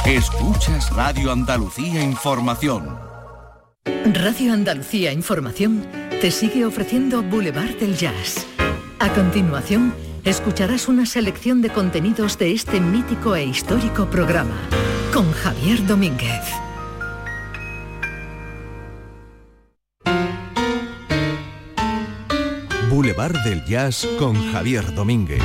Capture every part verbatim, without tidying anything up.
Escuchas Radio Andalucía Información. Radio Andalucía Información te sigue ofreciendo Boulevard del Jazz. A continuación, escucharás una selección de contenidos de este mítico e histórico programa, con Javier Domínguez. Boulevard del Jazz con Javier Domínguez.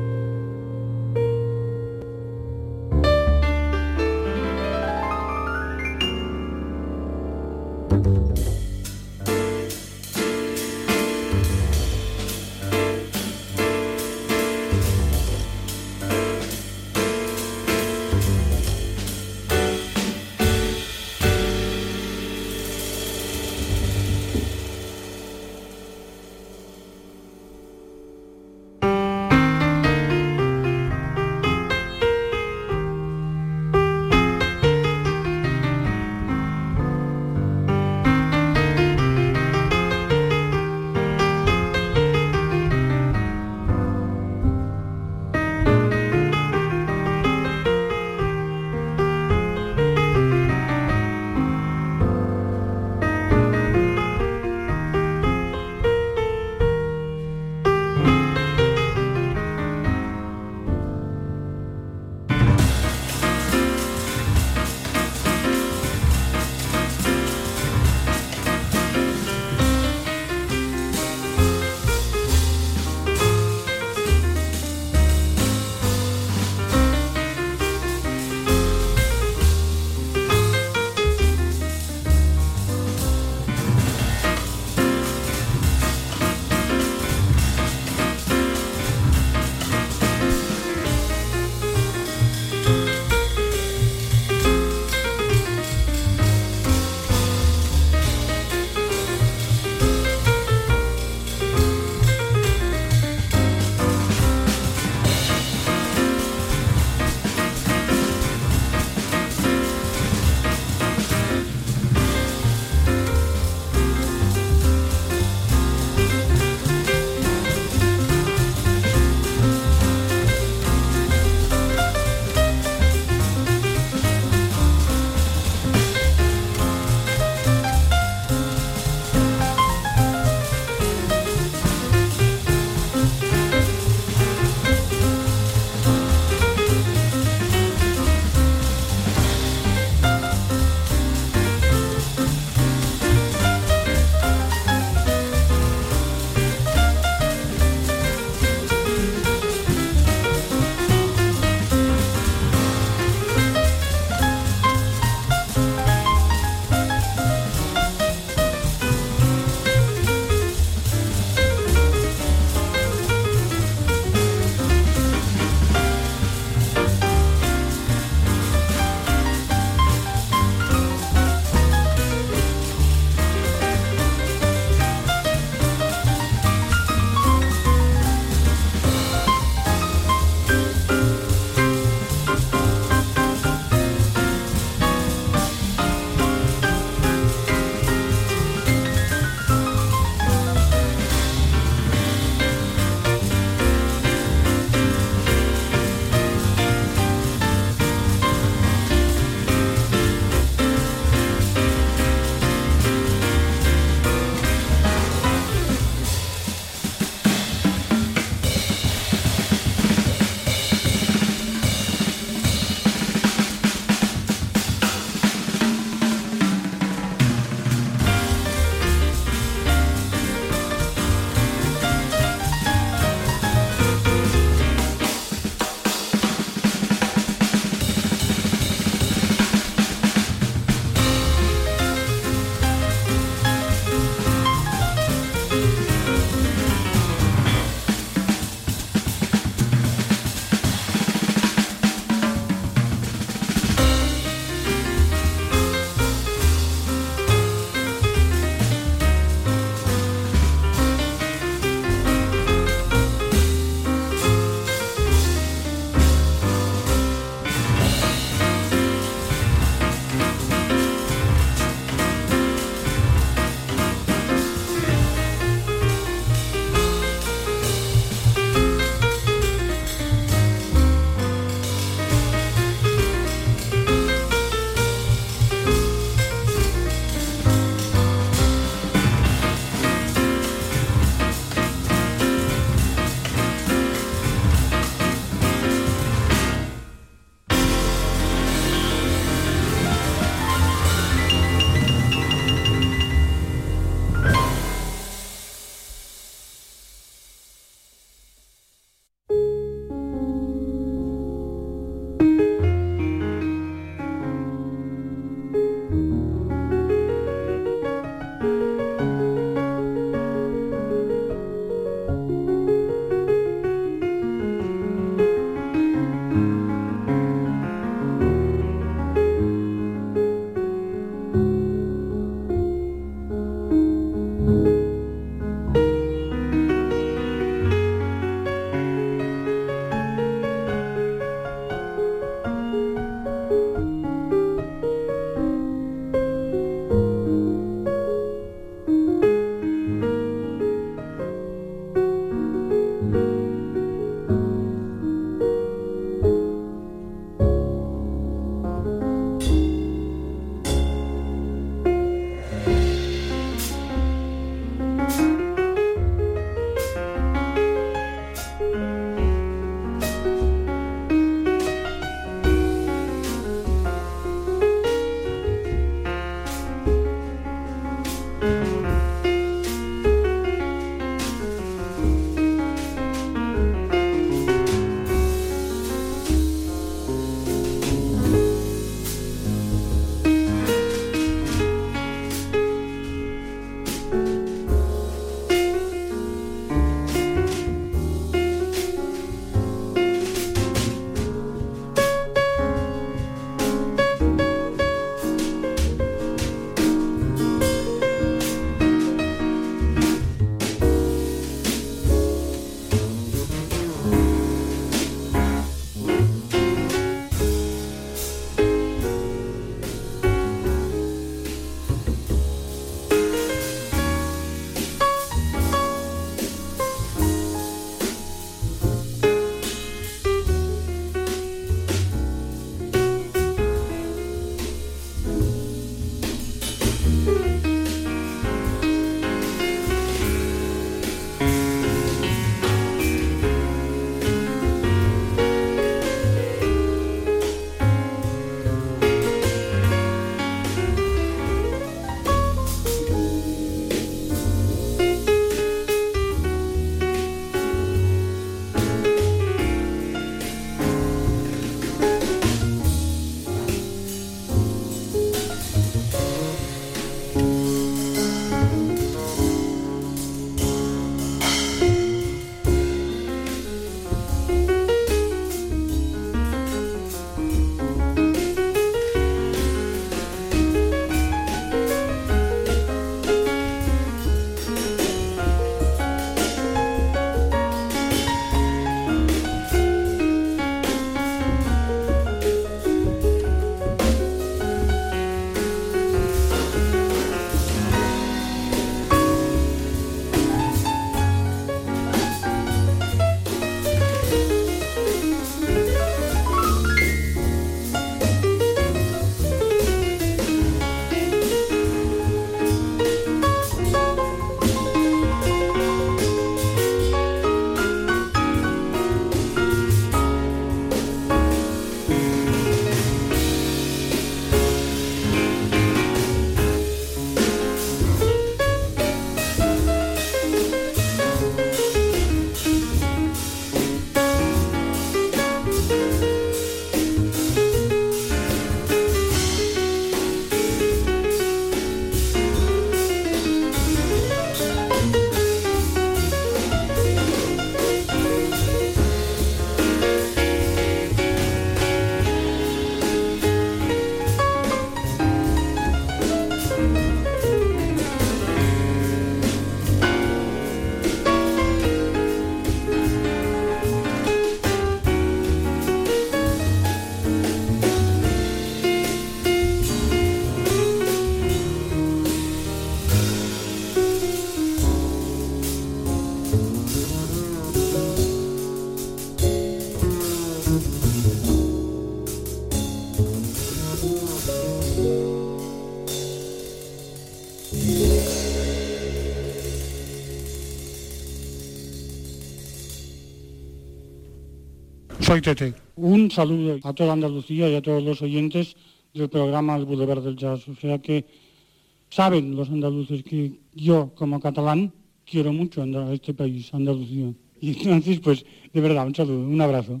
soy Tete. Un saludo a toda Andalucía y a todos los oyentes del programa El Boulevard del Jazz. O sea que saben los andaluces que yo, como catalán, quiero mucho a este país, Andalucía. Y entonces, pues, de verdad, un saludo, un abrazo.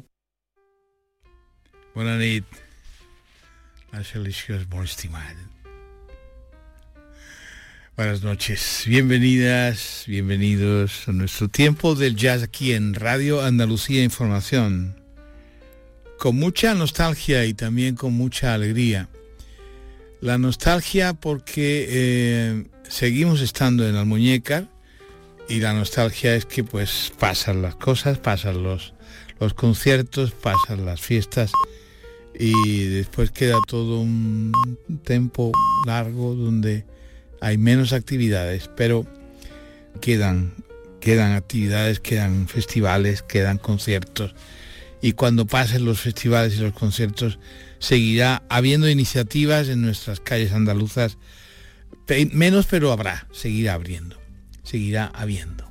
Bona nit. La selección es muy estimada. Buenas noches, bienvenidas, bienvenidos a nuestro tiempo del jazz aquí en Radio Andalucía Información. Con mucha nostalgia y también con mucha alegría. La nostalgia porque eh, seguimos estando en Almuñécar y la nostalgia es que pues pasan las cosas, pasan los, los conciertos, pasan las fiestas y después queda todo un tiempo largo donde hay menos actividades, pero quedan, quedan actividades, quedan festivales, quedan conciertos. Y cuando pasen los festivales y los conciertos, seguirá habiendo iniciativas en nuestras calles andaluzas, menos pero habrá, seguirá abriendo, seguirá habiendo.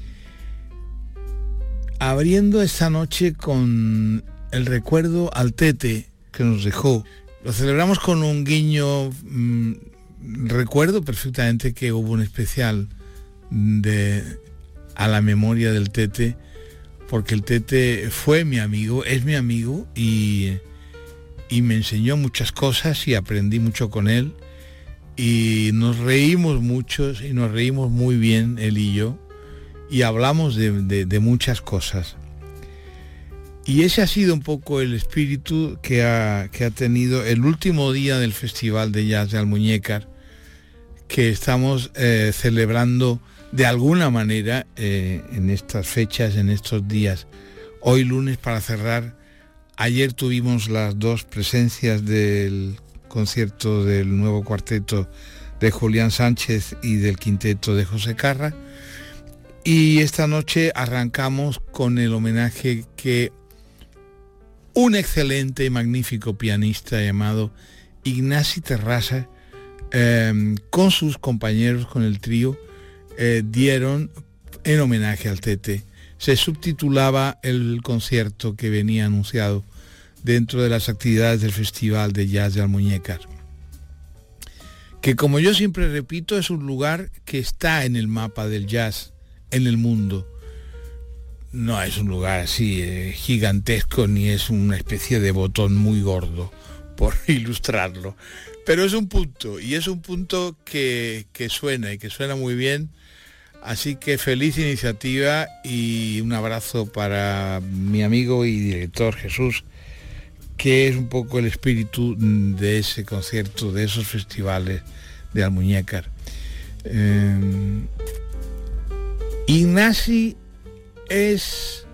Abriendo esta noche con el recuerdo al Tete que nos dejó. Lo celebramos con un guiño... Mmm, Recuerdo perfectamente que hubo un especial de a la memoria del Tete, porque el Tete fue mi amigo, es mi amigo y, y me enseñó muchas cosas y aprendí mucho con él y nos reímos muchos y nos reímos muy bien él y yo y hablamos de, de, de muchas cosas. Y ese ha sido un poco el espíritu que ha, que ha tenido el último día del Festival de Jazz de Almuñécar, que estamos eh, celebrando de alguna manera eh, en estas fechas, en estos días. Hoy lunes, para cerrar, ayer tuvimos las dos presencias del concierto del nuevo cuarteto de Julián Sánchez y del quinteto de José Carra, y esta noche arrancamos con el homenaje que un excelente y magnífico pianista llamado Ignasi Terrassa, eh, con sus compañeros, con el trío, eh, dieron en homenaje al Tete. Se subtitulaba el concierto que venía anunciado dentro de las actividades del Festival de Jazz de Almuñécar, que, como yo siempre repito, es un lugar que está en el mapa del jazz en el mundo. No es un lugar así eh, gigantesco, ni es una especie de botón muy gordo, por ilustrarlo. Pero es un punto, y es un punto que, que suena, y que suena muy bien. Así que feliz iniciativa y un abrazo para mi amigo y director Jesús, que es un poco el espíritu de ese concierto, de esos festivales de Almuñécar. Eh, Ignasi es,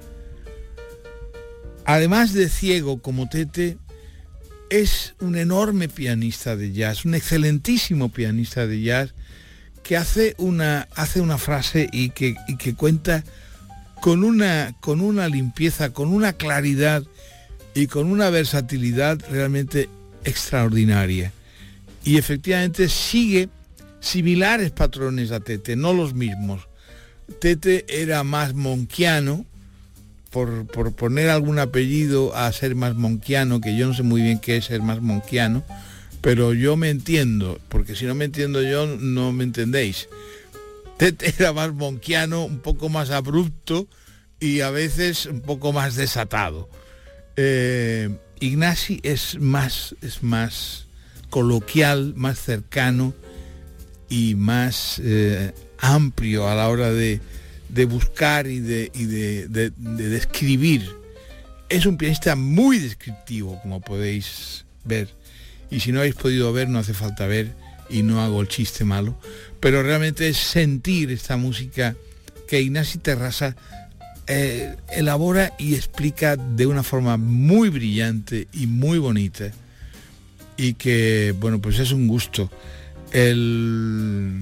además de ciego como Tete, es un enorme pianista de jazz, un excelentísimo pianista de jazz, que hace una, hace una frase y que, y que cuenta con una, con una limpieza, con una claridad y con una versatilidad realmente extraordinaria. Y efectivamente sigue similares patrones a Tete, no los mismos. Tete era más monquiano, por, por poner algún apellido a ser más monquiano, que yo no sé muy bien qué es ser más monquiano, pero yo me entiendo, porque si no me entiendo yo, no me entendéis. Tete era más monquiano, un poco más abrupto y a veces un poco más desatado. Eh, Ignasi es más, es más coloquial, más cercano y más eh, amplio a la hora de, de buscar y, de, y de, de, de describir. Es un pianista muy descriptivo, como podéis ver. Y si no habéis podido ver, no hace falta ver, y no hago el chiste malo, pero realmente es sentir esta música que Ignasi Terrassa eh, elabora y explica de una forma muy brillante y muy bonita, y que, bueno, pues es un gusto. El...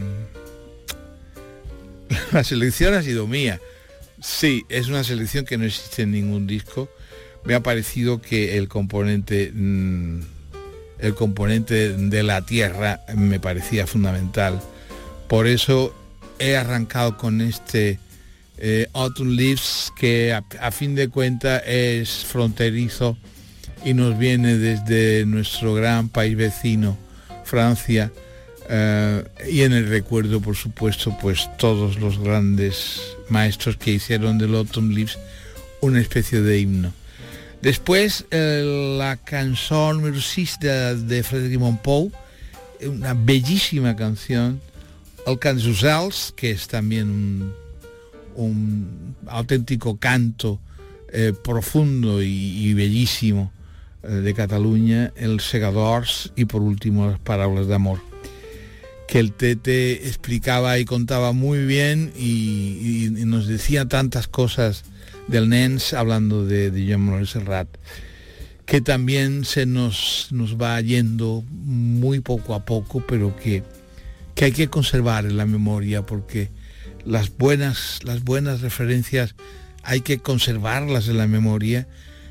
La selección ha sido mía. Sí, es una selección que no existe en ningún disco. Me ha parecido que el componente... Mmm, el componente de la tierra me parecía fundamental. Por eso he arrancado con este eh, Autumn Leaves, que a, a fin de cuentas es fronterizo y nos viene desde nuestro gran país vecino, Francia, eh, y en el recuerdo, por supuesto, pues todos los grandes maestros que hicieron del Autumn Leaves una especie de himno. Después eh, la canción Murcis de, de Frédéric Mompou, una bellísima canción, El cant dels ocells, que es también un, un auténtico canto eh, profundo y, y bellísimo eh, de Cataluña, El segadors y por último Las paraules d'amor, que el Tete explicaba y contaba muy bien y, y, y nos decía tantas cosas del Nens, hablando de, de Joan Manuel Serrat, que también se nos, nos va yendo muy poco a poco, pero que, que hay que conservar en la memoria, porque las buenas, las buenas referencias hay que conservarlas en la memoria.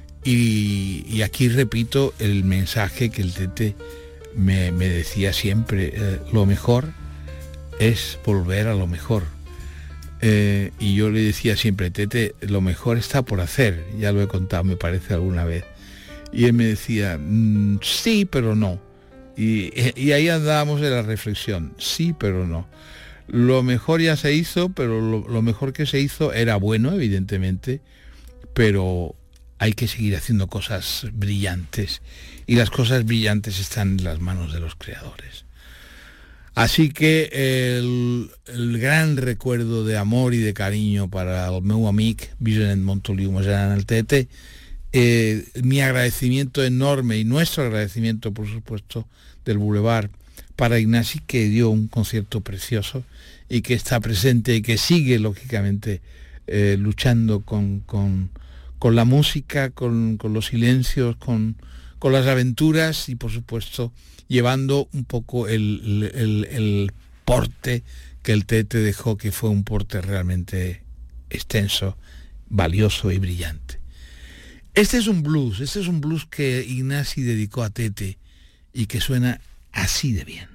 Y, y aquí repito el mensaje que el Tete me, me decía siempre, eh, lo mejor es volver a lo mejor. Eh, y yo le decía siempre, Tete, lo mejor está por hacer, ya lo he contado, me parece, alguna vez. Y él me decía, mmm, sí, pero no. Y, y ahí andábamos en la reflexión, sí, pero no. Lo mejor ya se hizo, pero lo, lo mejor que se hizo era bueno, evidentemente, pero hay que seguir haciendo cosas brillantes, y las cosas brillantes están en las manos de los creadores. Así que el, el gran recuerdo de amor y de cariño para el meu amic Vicent Montoliu Massana, el Tete, eh, mi agradecimiento enorme y nuestro agradecimiento, por supuesto, del Boulevard para Ignasi, que dio un concierto precioso y que está presente y que sigue, lógicamente, eh, luchando con, con, con la música, con, con los silencios, con, con las aventuras y, por supuesto, llevando un poco el, el, el porte que el Tete dejó, que fue un porte realmente extenso, valioso y brillante. Este es un blues, este es un blues que Ignasi dedicó a Tete y que suena así de bien.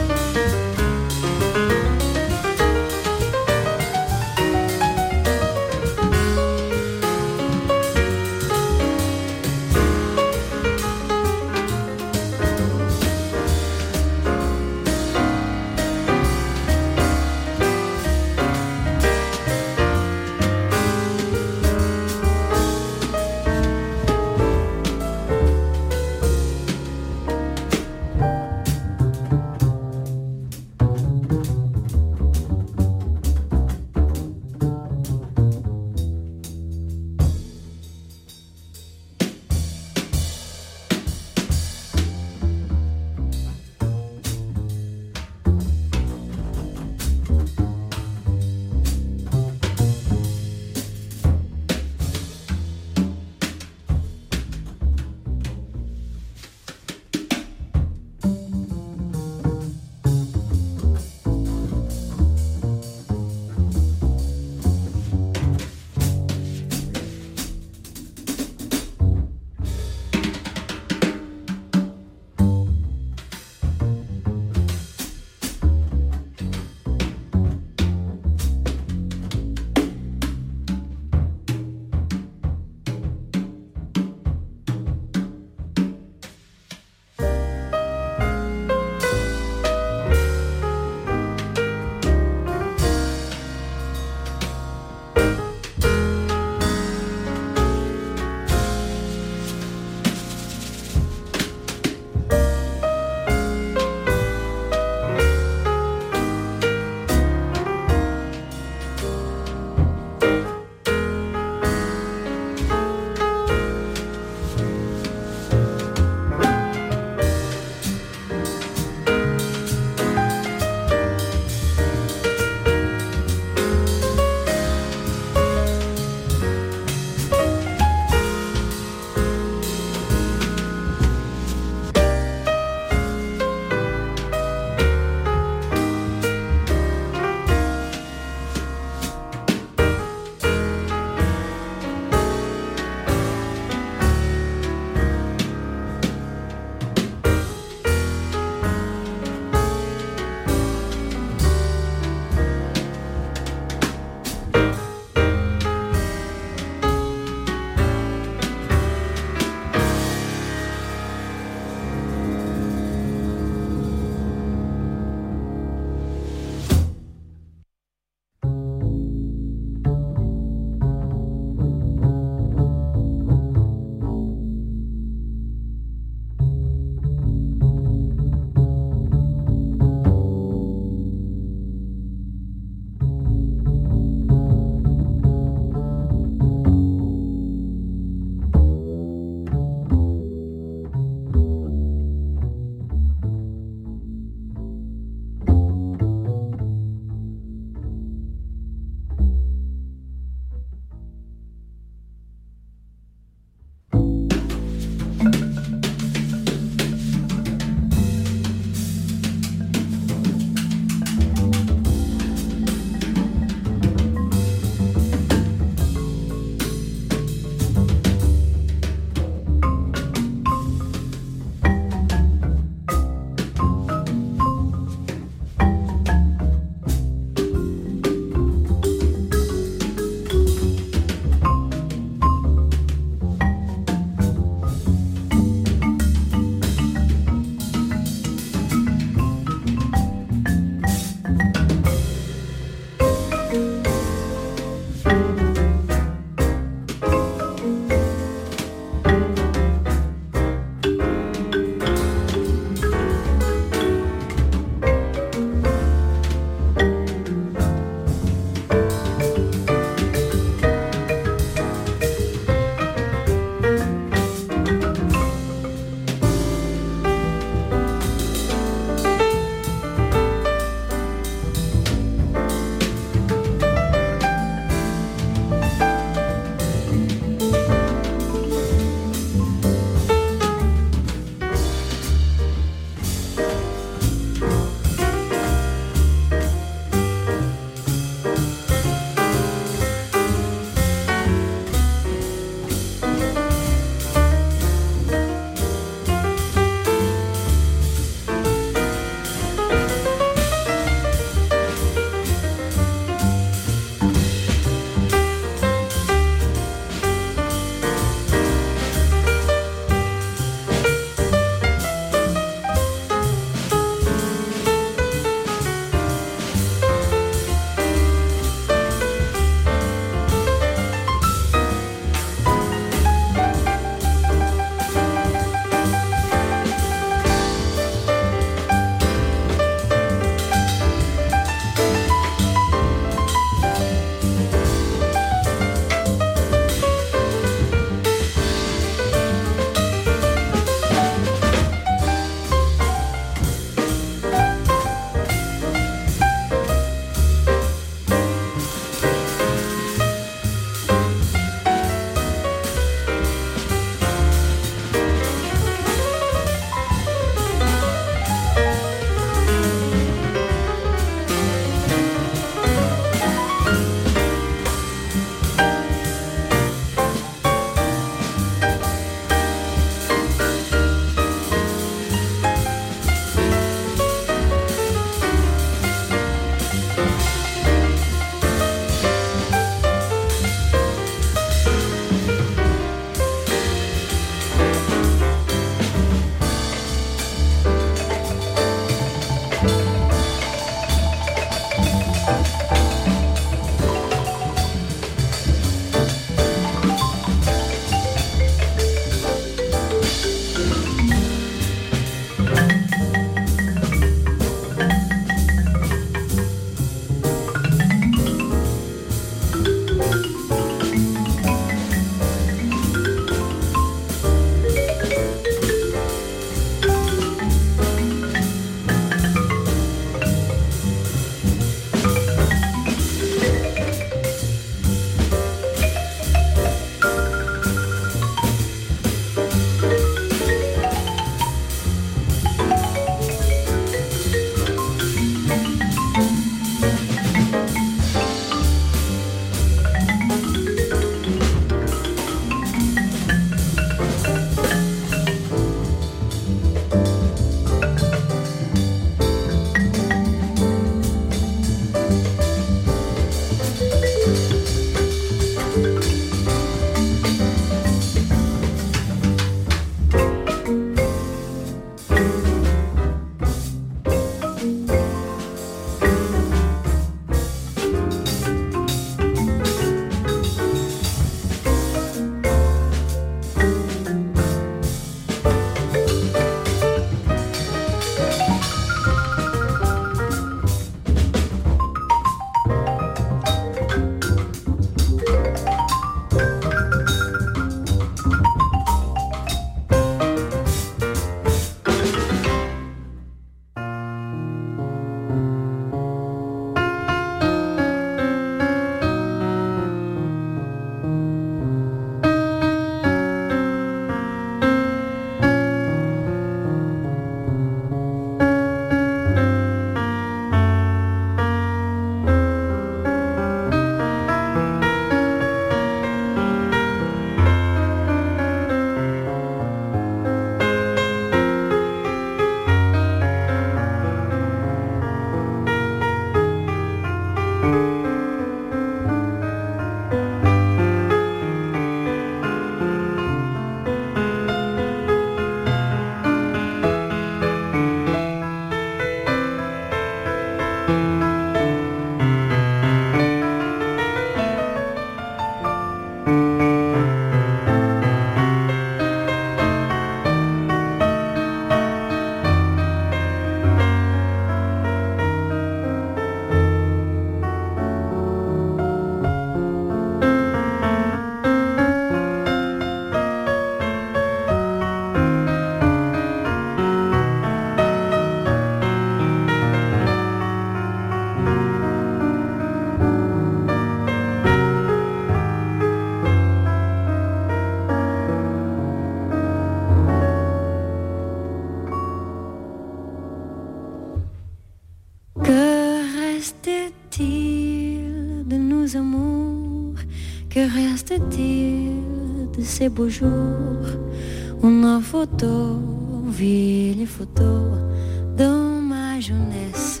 fil de ces beaux jours, une photo, vieille photo de ma jeunesse.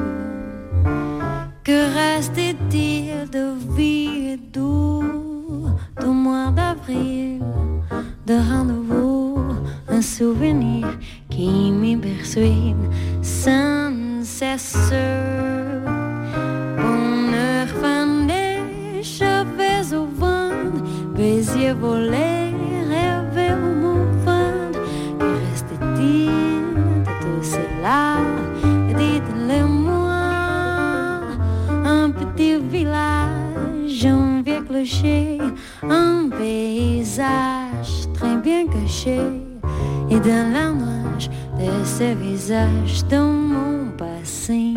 Que reste-t-il de vie et doux, de mois d'avril, de rendez-vous, un souvenir qui me persuade sans cesse. Bonheur fan des cheveux au vent, baisier volé, rêver au mouvement. Que reste-t-il de tout cela? Dites-le-moi. Un petit village, un vieux clocher, un paysage très bien caché. Et dans la nuage de ce visage de mon passé.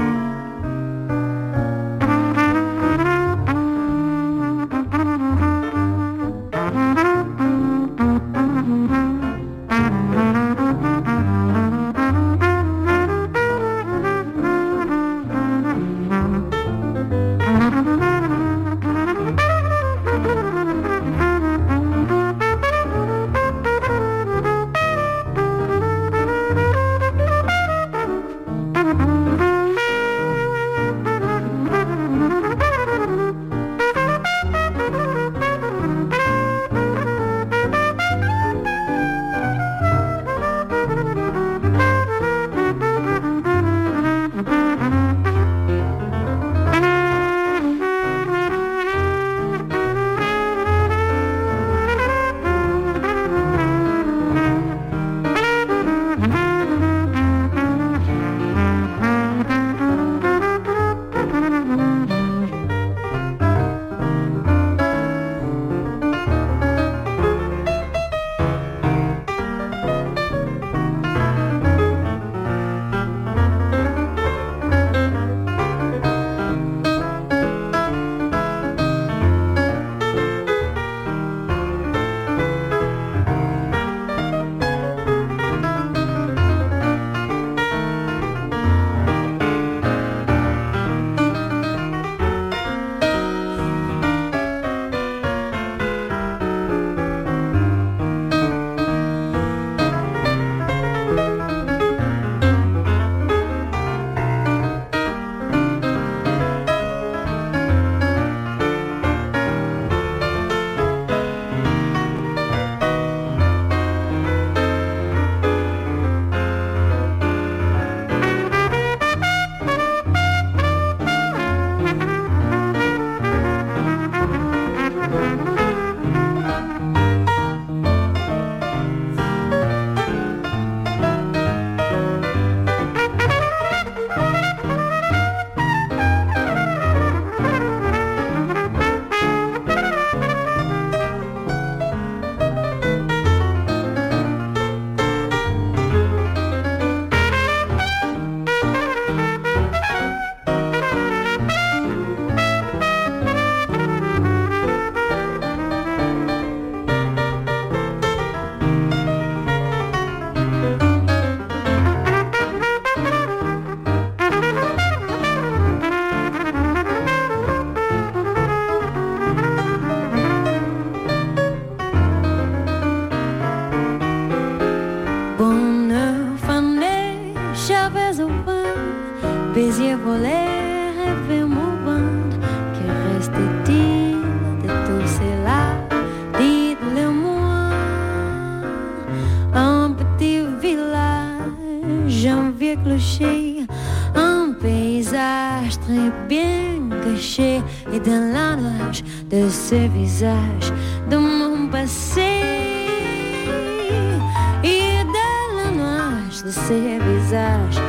Ce visage de mon passé et dans la nuage de ce visage